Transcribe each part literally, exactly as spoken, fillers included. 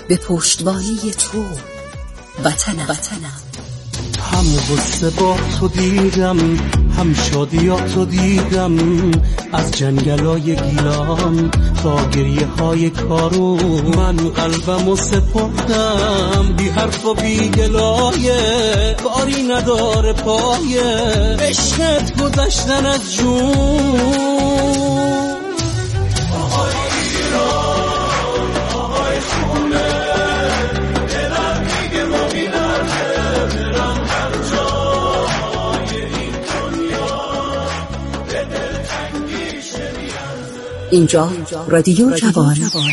به پشتوانه تو وطنم وطنم. هم غصه با تو دیدم، هم شادیاتو دیدم، از جنگلای گیلان تا گریه های کارو. من قلبمو سپردم بی حرف و بی گلایه، کاری نداره پایه عشقت گذشتن از جون. آقای ایران، آقای خونه، دلم میگه ما بی‌نرده برم هر جای این دنیا، به دلتنگیشه میارزه. اینجا رادیو جوان.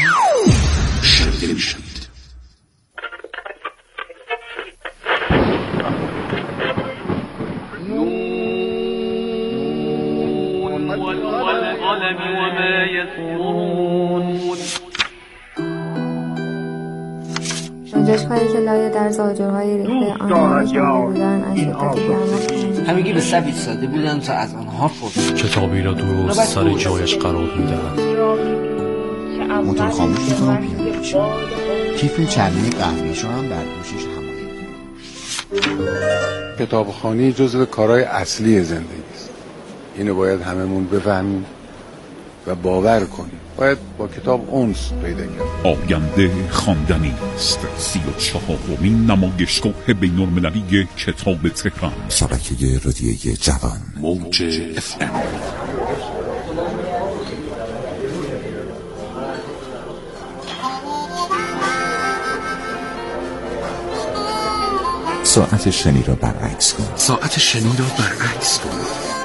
جشن‌هایی که لایه در زاجرهای ریخته آنها شامل بودن از شدت گرما. همگی به سبیل ساده بودن تا از آنها پرسید. کتابی را درست سر جایش قرار می‌دهد. موتور خاموش کتاب بیاد. کیف چرمی قهوه‌شو هم در گوشش هماهنگ. کتابخوانی جزو کارهای اصلی زندگی است. اینو باید هممون بفهمیم و باور کنیم. باید با کتاب انس پیدا کرد. آینده خواندنی است. سی و چهارمین نمایشگاه بین‌المللی کتاب تهران. شبکه رادیویی جوان. موج اف ام. ساعت شنی را برعکس کن. ساعت شنی را برعکس کن.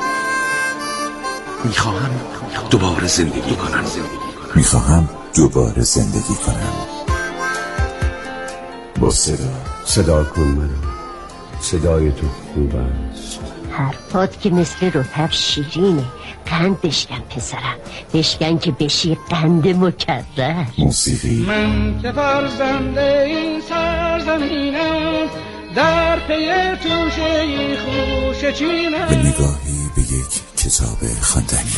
میخواهم دوباره زندگی کنم. میخواهم دوباره زندگی کنم. با صدا صدا کن منو، صدای تو خوب است. حرفات که مثل رطب شیرینه. قند بشکن پسرم، بشکن که بشی قند مکرر. موسیقی. من که فرزنده این سرزمینم، در پی توشه خوش چینم. به نگاهی به یک کتاب خواندنی.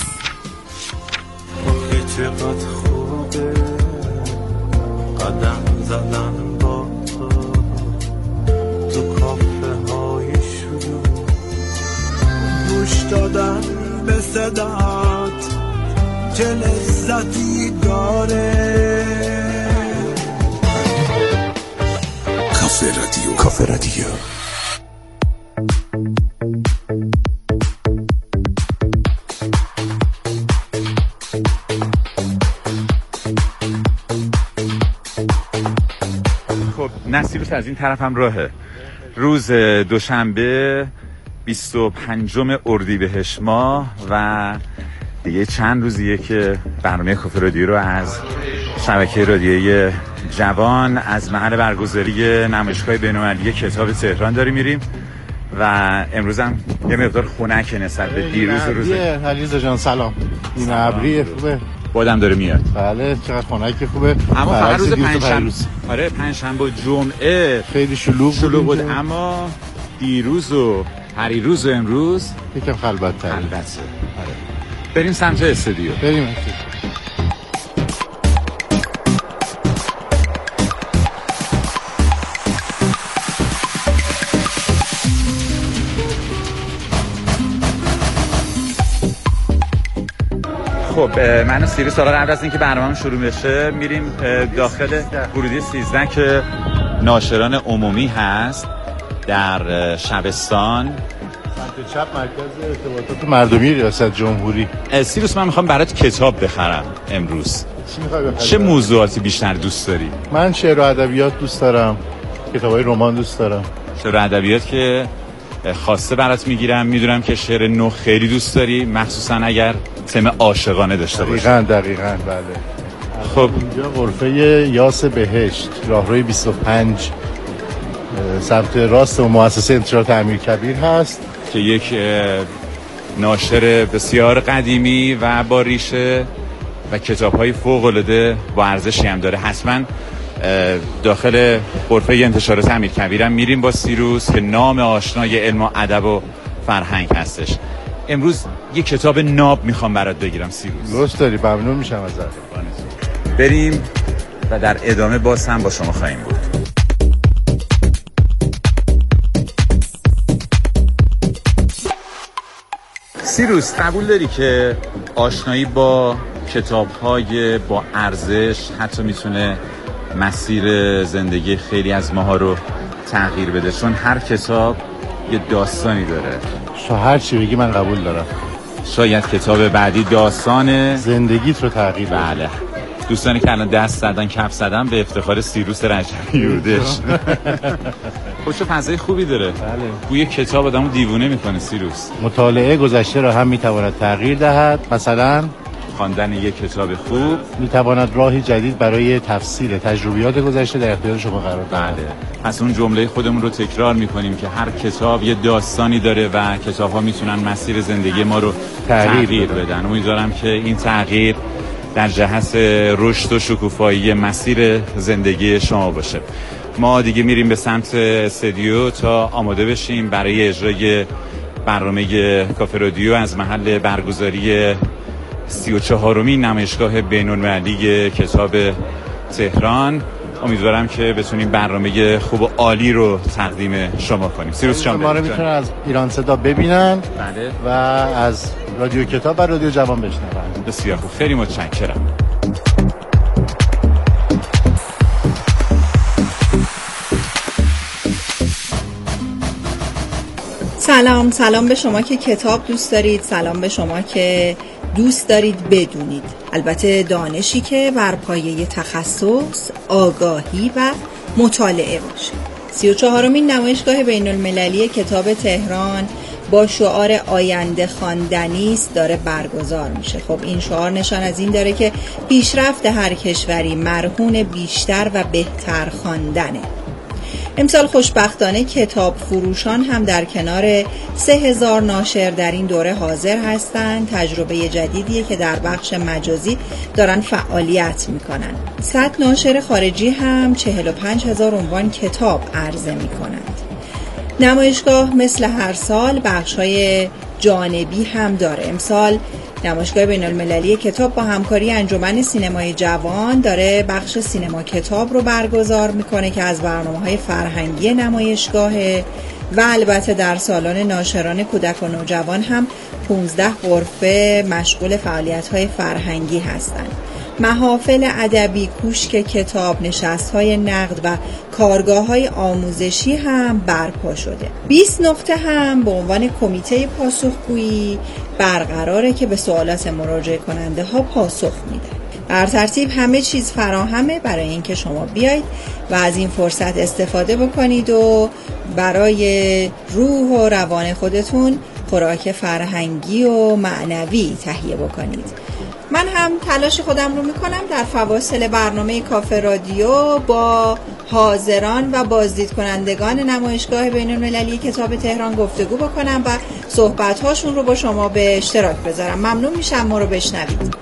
چقدر خوبه قدم زدن با تو تو کافه های شروع، گوش دادن به صدات چه لذتی داره. کافه رادیو. کافه رادیو. نصیروس از این طرف هم راهه. روز دوشنبه بیست و پنجم اردیبهشت ماه و دیگه چند روزیه که برنامه کافه رادیو رو از شبکه رادیویی جوان از محل برگزاری نمایشگاه بین‌المللی کتاب تهران داریم میریم و امروز هم یه مقدار خنک نسبت به دیروز و روز. علیرضا جان سلام. این ابری خوبه. بادم داره میاد. بله چقدر خنک خوبه. اما فقط روز پنجشنبه. آره پنجشنبه و جمعه خیلی شلوغ شلوغ بود، اما دیروز و پریروز و امروز یکم خلوت‌تر. البته. آره. بریم سمت استودیو. بریم استودیو. خب من و سیروس حالا قبل از اینکه برنامه‌مون شروع بشه میریم داخل ورودی سیزده که ناشران عمومی هست در شبستان. سمت چپ مرکز ارتباطات مردمی ریاست جمهوری. سیروس من میخوام برات کتاب بخرم امروز. چی میخوای بخری؟ چه موضوعاتی بیشتر دوست داری؟ من شعر و ادبیات دوست دارم. کتابای رمان دوست دارم. شعر و ادبیات که خاصه برات میگیرم. میدونم که شعر نو خیلی دوست داری، مخصوصا اگر تم عاشقانه داشته باشه. دقیقاً دقیقاً بله. خب اینجا غرفه یاس بهشت، راهروی بیست و پنج سمت راست و مؤسسه انتشارات امیرکبیر هست که یک ناشر بسیار قدیمی و با ریشه و کتاب‌های فوق‌العاده با ارزشی هم داره. حتما داخل غرفه انتشارات امیرکبیر هم میریم با سیروس که نام آشنای علم و ادب و فرهنگ هستش. امروز یک کتاب ناب میخوام برات بگیرم سیروس. درست داری، ممنون میشم ازت. بریم و در ادامه باز هم با شما خواهیم بود. سیروس، قبول داری که آشنایی با کتاب‌های با ارزش حتی میتونه مسیر زندگی خیلی از ماها رو تغییر بده؟ چون هر کتاب یه داستانی داره. تو هر چی بگی من قبول دارم. شاید کتاب بعدی داستان زندگیت رو تغییر بده. بله. دوستانی که الان دست زدن کف زدن به افتخار سیروس رجبی یوردش. خوش فضای خوبی داره. بله. بوی کتاب آدمو دیوونه میکنه سیروس. مطالعه گذشته را هم میتواند تغییر دهد. مثلا خواندن یک کتاب خوب میتواند راهی جدید برای تفسیر تجربیات گذشته در اختیار شما قرار دهد. بله. پس اون جمله خودمون رو تکرار میکنیم که هر کتاب یه داستانی داره و کتاب‌ها میتونن مسیر زندگی ما رو تغییر, تغییر بدن. امیدوارم که این تغییر در جهت رشد و شکوفایی مسیر زندگی شما باشه. ما دیگه میریم به سمت استودیو تا آماده بشیم برای اجرای برنامه کافه رادیو از محل برگزاری سی و چهارمین نمایشگاه بین‌المللی کتاب تهران. امیدوارم که بتونیم برنامه خوب و عالی رو تقدیم شما کنیم. سیروس جان، ما رو میتونن از ایران صدا ببینن. بله. و از رادیو کتاب و رادیو جوان بشنون. بسیار خوب، خیلی متشکرم. سلام سلام به شما که کتاب دوست دارید، سلام به شما که دوست دارید بدونید، البته دانشی که بر پایه تخصص، آگاهی و مطالعه باشه. سی و چهارمین نمایشگاه بین المللی کتاب تهران با شعار آینده خواندنی است داره برگزار میشه. خب این شعار نشان از این داره که پیشرفت هر کشوری مرهون بیشتر و بهتر خواندنه. امسال خوشبختانه کتاب فروشان هم در کنار سه هزار ناشر در این دوره حاضر هستند. تجربه جدیدیه که در بخش مجازی دارن فعالیت میکنن. صد ناشر خارجی هم چهل و پنج هزار عنوان کتاب عرضه میکنند. نمایشگاه مثل هر سال بخش‌های جانبی هم داره. امسال نمایشگاه بین‌المللی کتاب با همکاری انجمن سینمای جوان داره بخش سینما کتاب رو برگزار میکنه که از برنامه‌های فرهنگی نمایشگاهه و البته در سالن ناشران کودک و نوجوان هم پانزده غرفه مشغول فعالیت‌های فرهنگی هستند. محافل ادبی، کوشک کتاب، نشست‌های نقد و کارگاه‌های آموزشی هم برپا شده. بیست نقطه هم به عنوان کمیته پاسخگویی برقراره که به سوالات مراجعه کننده ها پاسخ میده. بر ترتیب همه چیز فراهمه برای اینکه شما بیایید و از این فرصت استفاده بکنید و برای روح و روان خودتون خوراک فرهنگی و معنوی تهیه بکنید. من هم تلاش خودم رو میکنم در فواصل برنامه کافه رادیو با حاضران و بازدید کنندگان نمایشگاه بین‌المللی کتاب تهران گفتگو بکنم و صحبت‌هاشون رو با شما به اشتراک بذارم. ممنون میشم ما رو بشنوید.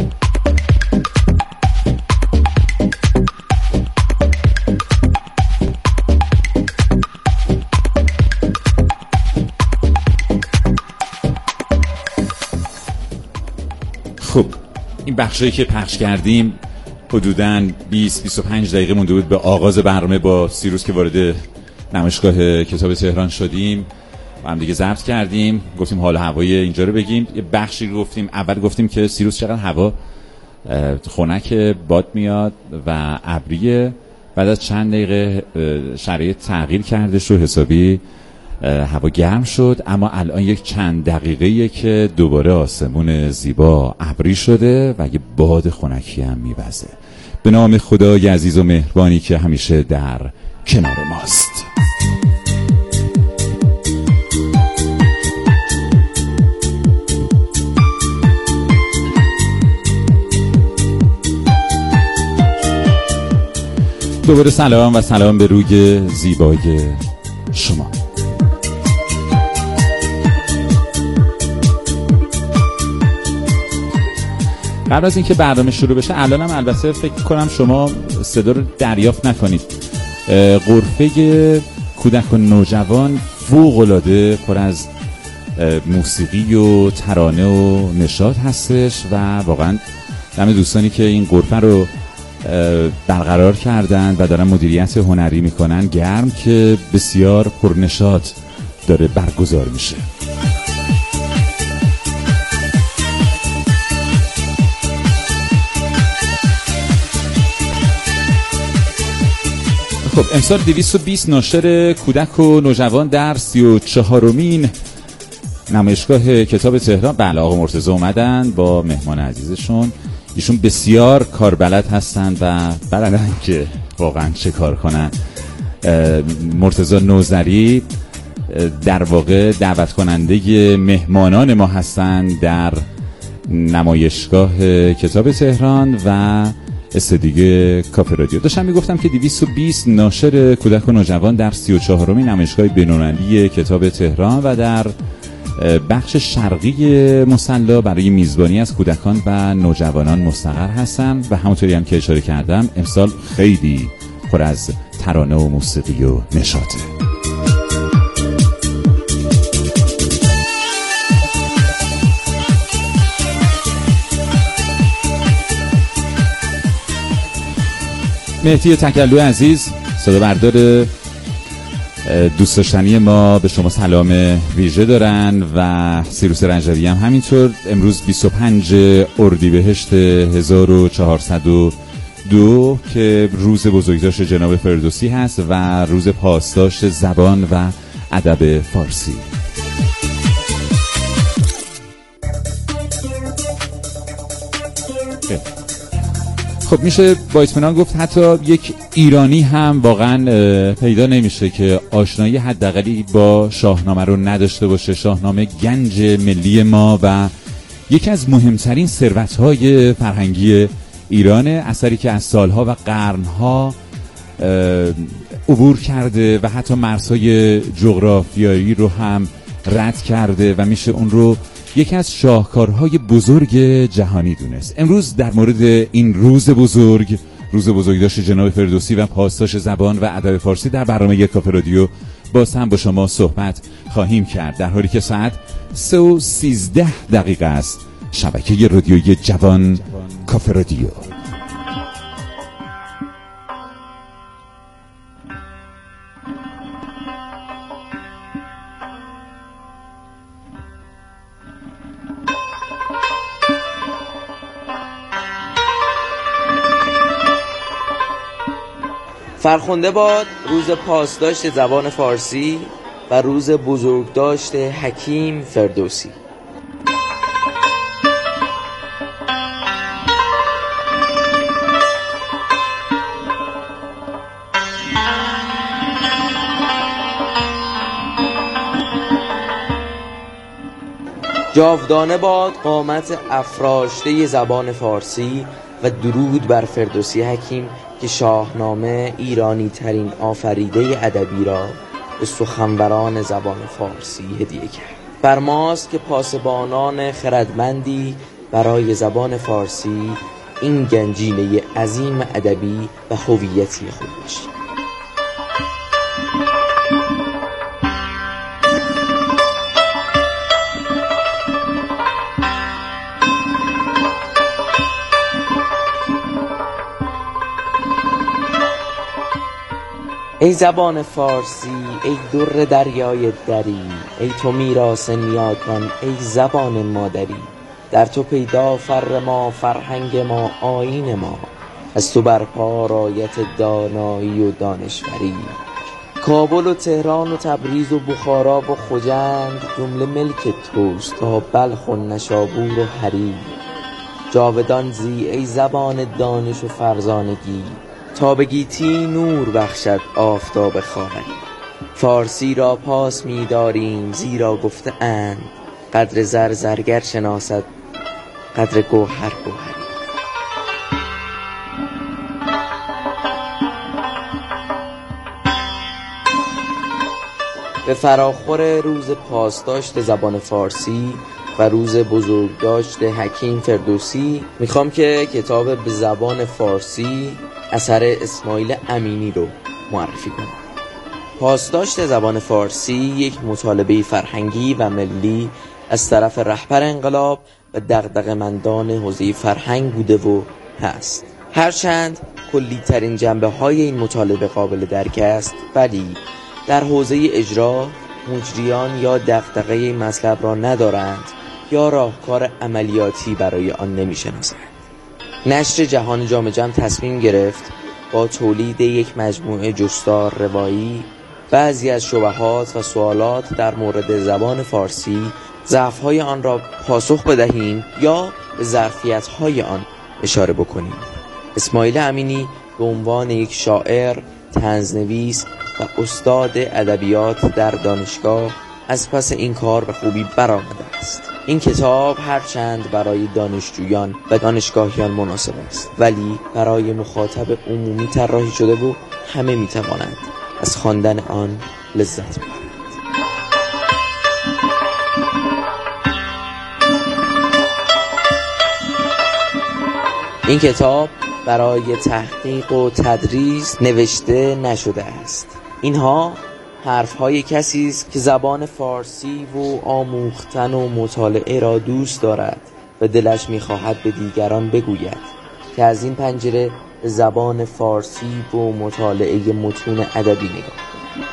خب این بخشایی که پخش کردیم حدوداً بیست بیست و پنج دقیقه مونده بود به آغاز برنامه با سیروس که وارد نمایشگاه کتاب تهران شدیم و هم دیگه ضبط کردیم. گفتیم حال هوای اینجا رو بگیم. یه بخشی رو گفتیم، اول گفتیم که سیروس چقدر هوا خنک باد میاد و ابریه. بعد از چند دقیقه شرایط تغییر کرده شو حسابی هوا گرم شد، اما الان یک چند دقیقه‌ایه که دوباره آسمون زیبا ابری شده و یه باد خنکی هم میوزه. به نام خدای عزیز و مهربانی که همیشه در کنار ماست. دوباره سلام و سلام به روی زیبای شما. قبل از اینکه برنامه شروع بشه الانم البته فکر کنم شما صدا رو دریافت نکنید. غرفه کودک و نوجوان فوق‌العاده پر از موسیقی و ترانه و نشاط هستش و واقعا دم دوستانی که این غرفه رو برقرار کردن و دارن مدیریت هنری میکنن گرم که بسیار پرنشاط داره برگزار میشه. خب امسال دویست و بیست ناشر کودک و نوجوان در سی و چهارمین نمایشگاه کتاب تهران، بله آقا مرتضی اومدن با مهمان عزیزشون. ایشون بسیار کاربلد هستن و بلدن که واقعا چه کار کنن. مرتضی نوذری در واقع دعوت کننده مهمانان ما هستن در نمایشگاه کتاب تهران و استودیو کافه رادیو. داشتم میگفتم که دویست و بیست ناشر کودک و نوجوان در سی و چهارمین نمایشگاه بین‌المللی کتاب تهران و در بخش شرقی مصلی برای میزبانی از کودکان و نوجوانان مستقر هستم و همونطوری هم که اشاره کردم امسال خیلی پر از ترانه و موسیقی و نشاطه. مهدی تکلو عزیز صدا بردار دوست داشتنی ما به شما سلام ویژه دارن و سیروس رنجوی هم همینطور. امروز بیست و پنج اردیبهشت هزار و چهارصد و دو که روز بزرگداشت جناب فردوسی هست و روز پاسداشت زبان و ادب فارسی. خب میشه با اطمینان گفت حتی یک ایرانی هم واقعا پیدا نمیشه که آشنایی حداقلی با شاهنامه رو نداشته باشه. شاهنامه گنج ملی ما و یکی از مهمترین ثروت‌های فرهنگی ایران، اثری که از سالها و قرنها عبور کرده و حتی مرزهای جغرافیایی رو هم رد کرده و میشه اون رو یکی از شاهکارهای بزرگ جهانی دونست. امروز در مورد این روز بزرگ، روز بزرگداشت جناب فردوسی و پاسداشت زبان و ادب فارسی در برنامه کافه رادیو باز هم با شما صحبت خواهیم کرد، در حالی که ساعت سه و سیزده دقیقه است. شبکه رادیویی جوان کافه رادیو. فرخنده باد روز پاسداشت زبان فارسی و روز بزرگداشت حکیم فردوسی. جاودانه باد قامت افراشته زبان فارسی و درود بر فردوسی حکیم که شاهنامه ایرانی ترین آفریده ادبی را به سخنوران زبان فارسی هدیه کرد. بر ماست که پاسبانان خردمندی برای زبان فارسی این گنجینه عظیم ادبی و هویتی خود باشیم. ای زبان فارسی، ای در دریای دری، ای تو میراث نیاکان، ای زبان مادری. در تو پیدا فر ما، فرهنگ ما، آیین ما، از تو برپا رایت دانایی و دانشوری. کابل و تهران و تبریز و بخارا و خجند جمله ملک توست تا بلخ و نشابور و حریر. جاودان زی ای زبان دانش و فرزانگی، تا به گیتی نور بخشد آفتاب خواهری. فارسی را پاس می داریم زیرا گفته اند قدر زر زرگر شناسد قدر گوهر گوهری. به فراخور روز پاسداشت زبان فارسی و روز بزرگداشت حکیم فردوسی میخوام که کتاب به زبان فارسی اثر اسماعیل امینی رو معرفی کنم. پاسداشت زبان فارسی یک مطالبه فرهنگی و ملی از طرف رهبر انقلاب و دغدغه‌مندان حوزه فرهنگ بوده و هست. هرچند کلی ترین جنبه های این مطالبه قابل درک است، ولی در حوزه اجرا مجریان یا دغدغه مطلب را ندارند یا راهکار عملیاتی برای آن نمی‌شناسند. نشر جهان جام جم تصمیم گرفت با تولید یک مجموعه جستار روایی بعضی از شبهات و سوالات در مورد زبان فارسی، ضعف‌های آن را پاسخ بدهیم یا به ظرفیت‌های آن اشاره بکنیم. اسماعیل امینی به عنوان یک شاعر، طنزنویس و استاد ادبیات در دانشگاه از پس این کار به خوبی برآمده است. این کتاب هرچند برای دانشجویان و دانشگاهیان مناسب است، ولی برای مخاطب عمومی طراحی شده و همه می‌توانند از خواندن آن لذت ببرند. این کتاب برای تحقیق و تدریس نوشته نشده است. اینها حرف‌های کسی است که زبان فارسی و آموختن و مطالعه را دوست دارد و دلش می‌خواهد به دیگران بگوید که از این پنجره زبان فارسی و مطالعه متون ادبی نگاه.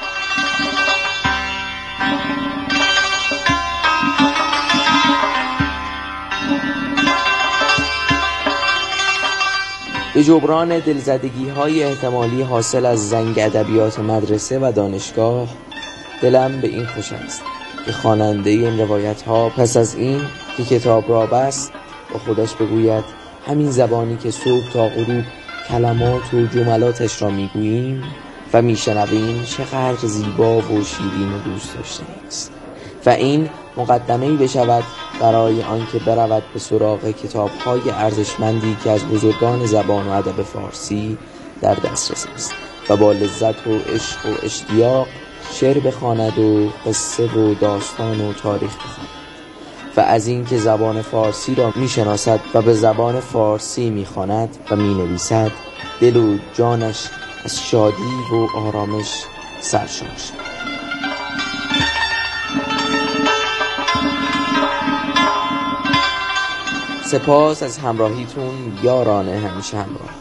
به جبران دلزدگی‌های احتمالی حاصل از زنگ ادبیات مدرسه و دانشگاه، دلم به این خوش است که خواننده این روایت‌ها پس از این که کتاب را بست با خودش بگوید همین زبانی که صبح تا غروب کلمات و جملاتش را میگوییم و میشنویم چقدر زیبا و شیرین و دوست داشته است و این مقدمه‌ای بشود برای آنکه برود به سراغ کتاب‌های ارزشمندی که از بزرگان زبان و ادب فارسی در دسترس است و با لذت و عشق و اشتیاق شعر بخواند و قصه و داستان و تاریخ بخواند و از اینکه زبان فارسی را میشناسد و به زبان فارسی میخواند و مینویسد دل و جانش از شادی و آرامش سرشار شد. سپاس از همراهیتون یاران همیشه همراه.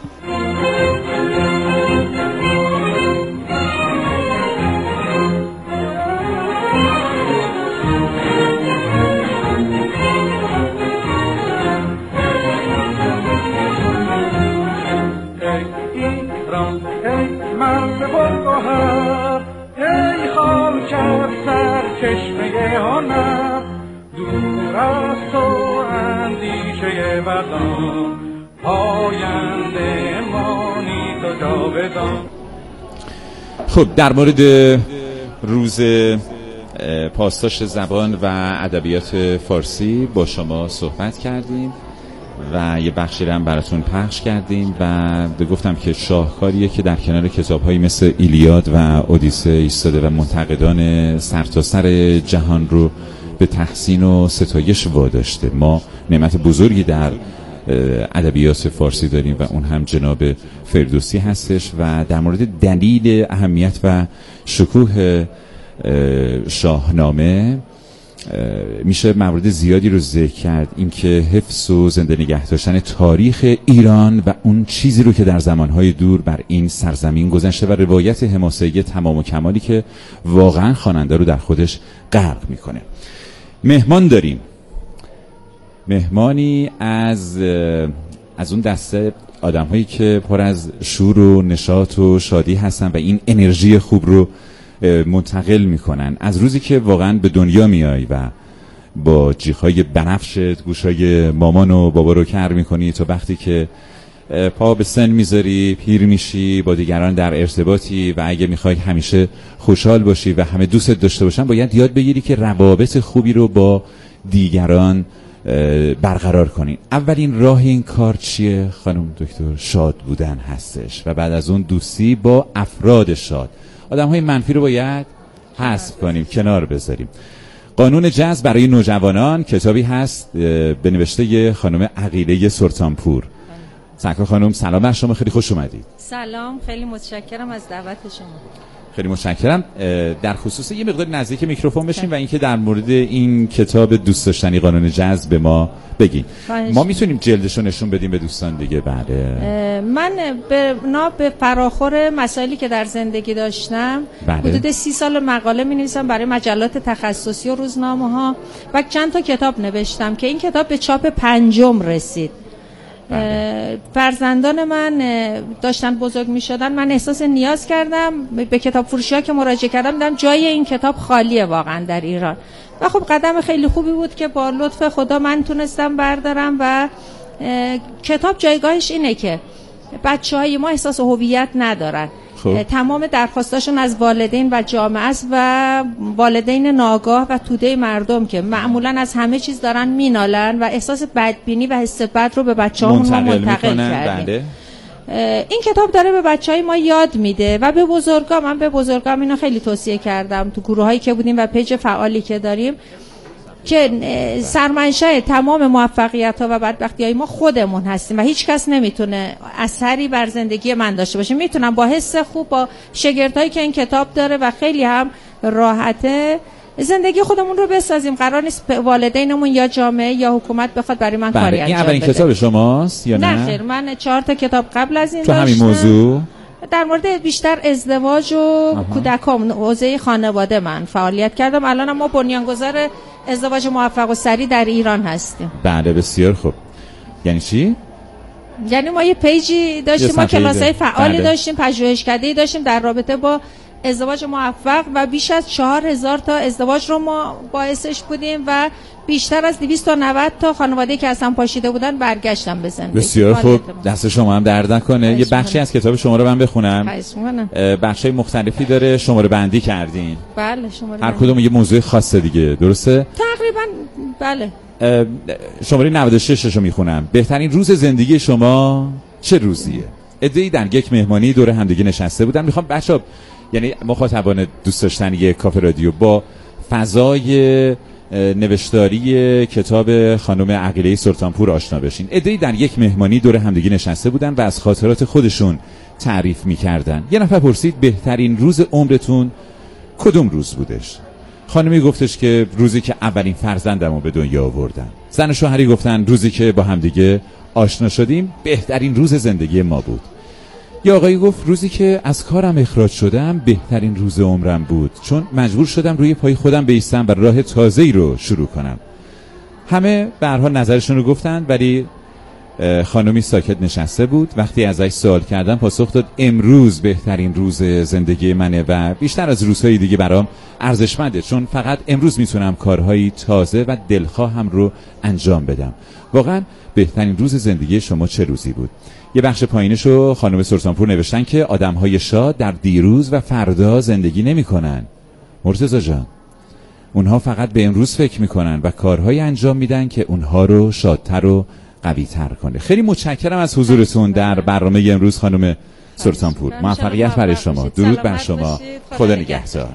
ای خاکر سر چشمه هنر، دور از تو اندیشه بدان، پاینده مانی تو جاودان. خب در مورد روز پاسداشت زبان و ادبیات فارسی با شما صحبت کردیم و یه بخشی رو هم براتون پخش کردیم و گفتم که شاهکاریه که در کنار کتاب‌هایی مثل ایلیاد و اودیسه ایستاده و منتقدان سرتاسر جهان رو به تحسین و ستایش واداشته. ما نعمت بزرگی در ادبیات فارسی داریم و اون هم جناب فردوسی هستش و در مورد دلیل اهمیت و شکوه شاهنامه میشه موارد زیادی رو ذکر کرد. اینکه حفظ و زنده نگه داشتن تاریخ ایران و اون چیزی رو که در زمانهای دور بر این سرزمین گذشته و روایت حماسه‌ای تمام و کمالی که واقعا خواننده رو در خودش غرق میکنه. مهمان داریم، مهمانی از از اون دسته آدم‌هایی که پر از شور و نشاط و شادی هستن و این انرژی خوب رو منتقل میکنن. از روزی که واقعا به دنیا میای و با جیغ‌های بنفشت گوشای مامان و بابا رو کر میکنی تا وقتی که پا به سن میذاری، پیر میشی، با دیگران در ارتباطی و اگه میخوای همیشه خوشحال باشی و همه دوستت داشته باشن، باید یاد بگیری که روابط خوبی رو با دیگران برقرار کنین. اولین راه این کار چیه خانم دکتر؟ شاد بودن هستش و بعد از اون دوستی با افراد شاد. آدم‌های منفی رو باید حذف کنیم، کنار بذاریم. قانون جذب برای نوجوانان کتابی هست به نوشته خانم عقیله سلطانپور. سرکار خانم سلام بر شما، خیلی خوش اومدید. سلام، خیلی متشکرم از دعوت شما. خیلی متشکرم. در خصوص یه مقدار نزدیک میکروفون بشین و اینکه در مورد این کتاب دوست داشتنی قانون جذب به ما بگین. ما میتونیم جلدشو نشون بدیم به دوستان دیگه؟ بله. من به نا به فراخور مسائلی که در زندگی داشتم بله. حدود سی سال مقاله می‌نویسم برای مجلات تخصصی و روزنامه‌ها و چند تا کتاب نوشتم که این کتاب به چاپ پنجم رسید. بله. فرزندان من داشتن بزرگ می شدن، من احساس نیاز کردم به کتاب فروشی ها که مراجعه کردم دیدم جای این کتاب خالیه واقعا در ایران و خب قدم خیلی خوبی بود که با لطف خدا من تونستم بردارم و کتاب جایگاهش اینه که بچه های ما احساس هویت ندارن. خب. تمام درخواستاشون از والدین و جامعه است و والدین ناگاه و توده مردم که معمولا از همه چیز دارن مینالن و احساس بدبینی و حس بد رو به بچه‌هامون منتقل, منتقل کردیم. این کتاب داره به بچهای ما یاد میده و به بزرگا، من به بزرگام اینو خیلی توصیه کردم تو گروهایی که بودیم و پیج فعالی که داریم که سرمنشأ تمام موفقیت‌ها و بدبختی‌های ما خودمون هستیم و هیچ کس نمیتونه اثری بر زندگی من داشته باشه. میتونم با حس خوب با شگردهایی که این کتاب داره و خیلی هم راحته زندگی خودمون رو بسازیم. قرار نیست والدینمون یا جامعه یا حکومت بخواد برای من کاری انجام بده. این اولین کتاب شماست یا نه؟ نه خیر، من چهار تا کتاب قبل از این تو داشتم. همین موضوع در مورد بیشتر ازدواج و کودکان حوزه خانواده من فعالیت کردم. الان ما بنیانگذار ازدواج موفق و سریع در ایران هستیم. بله بسیار خوب. یعنی چی؟ یعنی ما یه پیجی داشتیم، ما کلاس‌های فعالی بله. داشتیم، پژوهشکده‌ای داشتیم در رابطه با ازدواج موفق و بیش از چهار هزار تا ازدواج رو ما باعثش بودیم و بیشتر از دویست و نود تا خانواده که اصلا پاشیده بودن برگشتن به زندگی. بسیار خوب، دست شما هم درد نکنه. یه بخشی از کتاب شما رو من بخونم. بخشای مختلفی داره، شماره بندی کردین. بله شماره هر کدوم یه موضوع خاصه دیگه، درسته؟ تقریبا بله. شماره نود و شش رو میخونم. بهترین روز زندگی شما چه روزیه؟ عده‌ای در یک مهمانی دور همدیگه نشسته بودن. میخوام بچه‌ها، یعنی مخاطبان دوست داشتنی کافه رادیو، با فضای نوشتاری کتاب خانم عقیله سلطانپور آشنا بشین. عده‌ای در یک مهمانی دور همدیگه نشسته بودن و از خاطرات خودشون تعریف می‌کردن. یه نفر پرسید بهترین روز عمرتون کدوم روز بودش؟ خانمی گفتش که روزی که اولین فرزندمو به دنیا آوردن. زن و شوهری گفتن روزی که با همدیگه آشنا شدیم بهترین روز زندگی ما بود. یا آقایی گفت روزی که از کارم اخراج شدم بهترین روز عمرم بود، چون مجبور شدم روی پای خودم بایستم و راه تازه‌ای رو شروع کنم. همه به هر حال نظرشون رو گفتن، ولی خانمی ساکت نشسته بود. وقتی ازش سوال کردم پاسخ داد امروز بهترین روز زندگی منه و بیشتر از روزهای دیگه برام ارزشمنده، چون فقط امروز میتونم کارهای تازه و دلخواهم رو انجام بدم. واقعا بهترین روز زندگی شما چه روزی بود؟ یه بخش پایینشو خانم سلطانپور نوشتن که آدم‌های شاد در دیروز و فردا زندگی نمی‌کنن. مرتضی جان، اونها فقط به امروز فکر می‌کنن و کارهایی انجام میدن که اونها رو شادتر و قوی‌تر کنه. خیلی متشکرم از حضورتون در برنامه امروز خانم سلطانپور. موفقیت برای شما. درود بر شما. خدا نگهدار.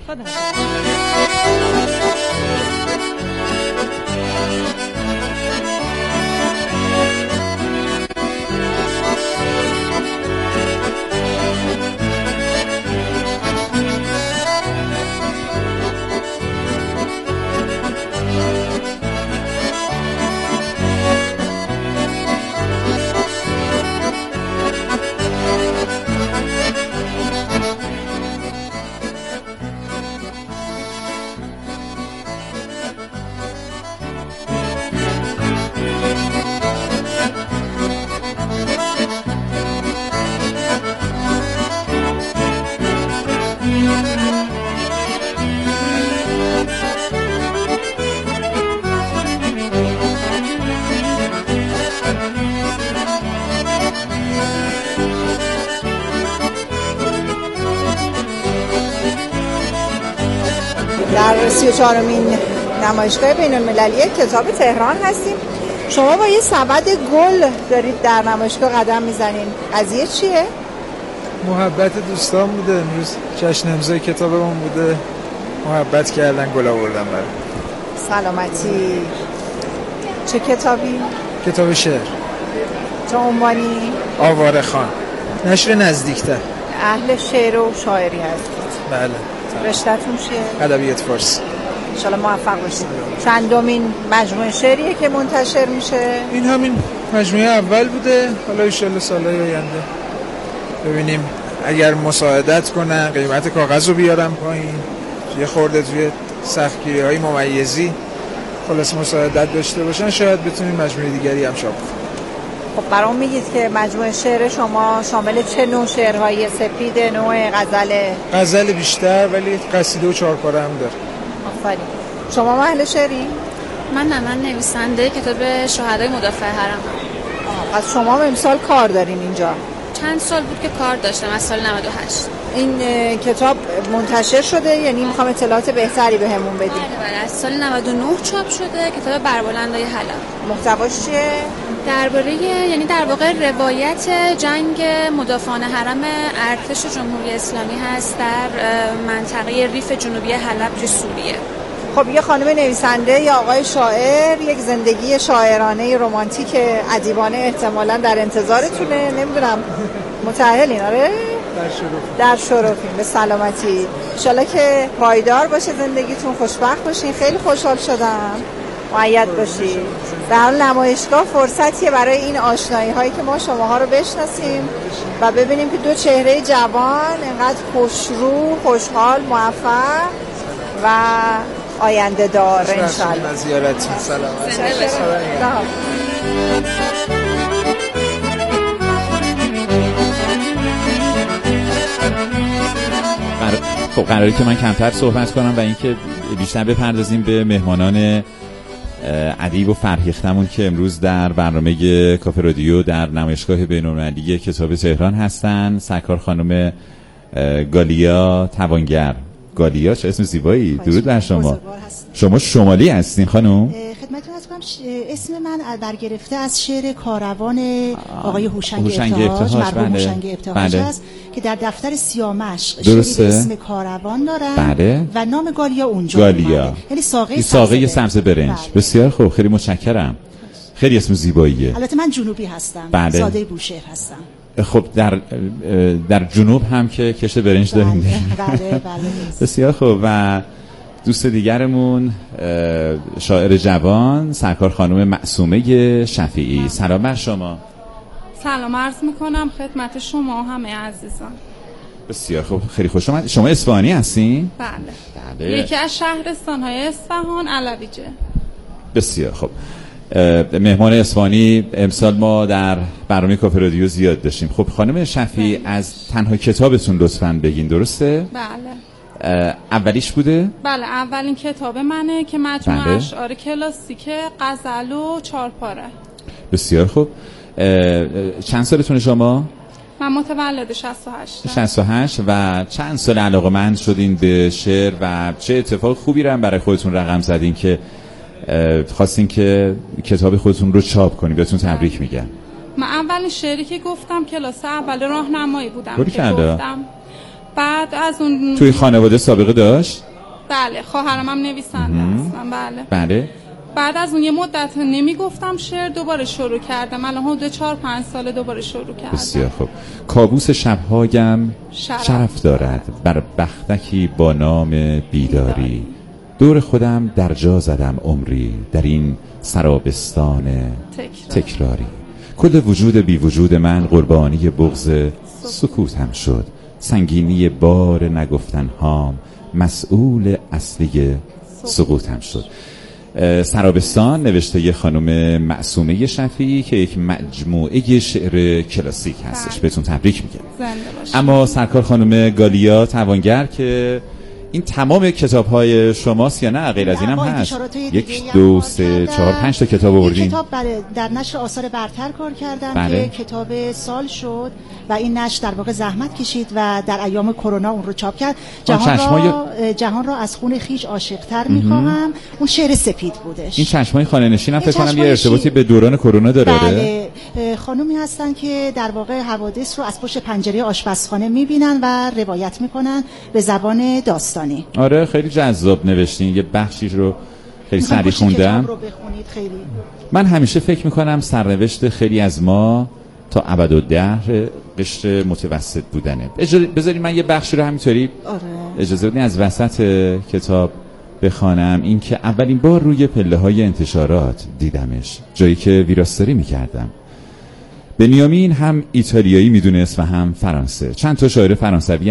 در سی و چهارمین نمایشگاه بین‌المللی کتاب تهران هستیم. شما با یه سبد گل دارید در نمایشگاه قدم میزنین. قضیه چیه؟ محبت دوستان بوده. امروز جشن امضای کتابمون بوده، محبت کردن، گل آوردن برام. سلامتی. چه کتابی؟ کتاب شعر. چه عنوانی؟ آواره خان. نشر نزدیکتر. اهل شعر و شاعری هستید؟ بله. رشته‌تون چیه؟ ادبیات فارسی. ان شاء الله موفق باشید. چندمین مجموعه شعریه که منتشر میشه؟ این همین مجموعه اول بوده. حالا ان شاء الله سالهای آینده ببینیم اگر مساعدت کنن قیمت کاغذ رو بیارم پایین، یه خورده توی سختگیری‌های ممیزی خلاص مساعدت داشته باشن، شاید بتونیم مجموعه دیگری هم چاپ کنیم. خب برام میگید که مجموعه شعر شما شامل چه نوع شعرهای؟ سپید، نوع غزله؟ غزل بیشتر، ولی قصیده و چهارپاره هم داره. آفرین. شما اهل شعری؟ من نه، من نویسنده کتاب شهدای مدافع حرم. پس شما امسال کار دارین اینجا؟ چند سال بود که کار داشتم، از سال نود و هشت. این کتاب منتشر شده؟ یعنی میخوام اطلاعات بهتری بهمون بدید. بله بله، از سال نود و نه چاپ شده کتاب بربلندای حلب. محتواش چیه؟ درباره یعنی در واقع روایت جنگ مدافعان حرم ارتش جمهوری اسلامی هست در منطقه ریف جنوبی حلب توی سوریه. خب یه خانم نویسنده یا آقای شاعر یک زندگی شاعرانه رمانتیک ادیبانه احتمالاً در انتظارتونه. نمیدونم متأهلین؟ آره در شرف در شرفین. به سلامتی ان شاءالله که پایدار باشه زندگیتون، خوشبخت باشین. خیلی خوشحال شدم. مؤید باشید. در حال نمایشگاه فرصتیه برای این آشنایی هایی که ما شماها رو بشناسیم و ببینیم که دو چهره جوان انقدر خوشرو، خوشحال، موفق و آینده دار انشالله. از زیارت سلام. خب قراره که من کمتر صحبت کنم و اینکه بیشتر بپردازیم به مهمانان ادیب و فرهیختمون که امروز در برنامه کافه رادیو در نمایشگاه بین‌المللی کتاب تهران هستن. سرکار خانم گالیا توانگر. گالیا چه اسم زیبایی. درود بر شما. شما شمالی هستین خانم؟ خدمتتون عرض کنم اسم من برگرفته از شعر کاروان آقای هوشنگ ابتهاج، مرحوم هوشنگ ابتهاج است که در دفتر سیامشق شعری به اسم کاروان دارن. بله. و نام گالیا اونجا گالیا اومده. یعنی ساقه ساقه سبز برنج. بله. بسیار خوب، خیلی متشکرم. خیلی اسم زیباییه. البته من جنوبی هستم. بله. زاده بوشهر هستم. خب در در جنوب هم که کشت برنج بله. داریم. بله بله. بسیار خوب. و دوست دیگرمون شاعر جوان سرکار خانم معصومه شفیعی. سلام بر شما. سلام عرض میکنم خدمت شما همه عزیزان. بسیار خوب، خیلی خوش آمد. شما اصفهانی هستین؟ بله. بله. یکی از شهرستان‌های اصفهان علویجه. بسیار خوب. مهمان اصفهانی امسال ما در برنامه کافه رادیو زیاد داشتیم. خب خانم شفیعی بله. از تنها کتابتون لطفاً بگین، درسته؟ بله. اولیش بوده؟ بله، اولین کتاب منه که مجموعه بله. اشعار کلاسیک غزل و چهارپاره. بسیار خوب. چند سالتونه شما؟ من متولد شصت و هشت. شصت و هشت. و چند سال علاقه‌مند شدین به شعر و چه اتفاق خوبی رو هم برای خودتون رقم زدین که خواستین که کتاب خودتون رو چاپ کنین؟ بهتون تبریک میگم. من اولین شعری که گفتم کلاس اول راهنمایی بودم که گفتم. بعد از اون توی خانواده سابقه داشت؟ بله، خواهرم هم نویسنده هستن. بله. بله. بعد از اون یه مدت نمیگفتم شعر، دوباره شروع کردم. الان حدود چهار پنج سال دوباره شروع کردم. بسیار خوب. کابوس شبهایم شرف, شرف دارد بر بختکی با نام بیداری. دور خودم در جا زدم عمری در این سرابستان تکراری. تکراری. کل وجود بی وجود من قربانی بغض سکوتم شد. سنگینی بار نگفتن هام مسئول اصلی سقوطم شد. سرابستان نوشته ی خانم معصومه شفیعی که یک مجموعه شعر کلاسیک هستش. بهتون تبریک میگم. اما سرکار خانم گالیا توانگر که این تمام کتاب های شماست یا نه غیر از این هم هست؟ یک دو سه چهار پنج تا کتاب آوردین. کتاب در نشر آثار برتر کار کردم بله. که کتاب سال شد و این نشر در واقع زحمت کشید و در ایام کرونا اون رو چاپ کرد. جهان را جهان را از خون خیش عاشق‌تر می‌خواهم. اون شعر سپید بودش. این چشمای خانه نشین هم فکر کنم یه ارتباطی به دوران کرونا داره. بله. خانومی هستن که در واقع حوادث رو از پشت پنجره آشپزخانه می‌بینن و روایت می‌کنن به زبان داستانی. آره خیلی جذاب نوشتین. یه بخشی رو خیلی سریع خوندم. رو بخونید خیلی. من همیشه فکر میکنم سرنوشت خیلی از ما تا ابدالدهر قشر متوسط بودنه. بذارید من یه بخشی رو همینطوری آره. اجازه بدین از وسط کتاب بخوانم. این که اولین بار روی پله های انتشارات دیدمش، جایی که ویراستاری میکردم. بنیامین هم ایتالیایی میدونست و هم فرانسه. چند تا شاعر فرانسوی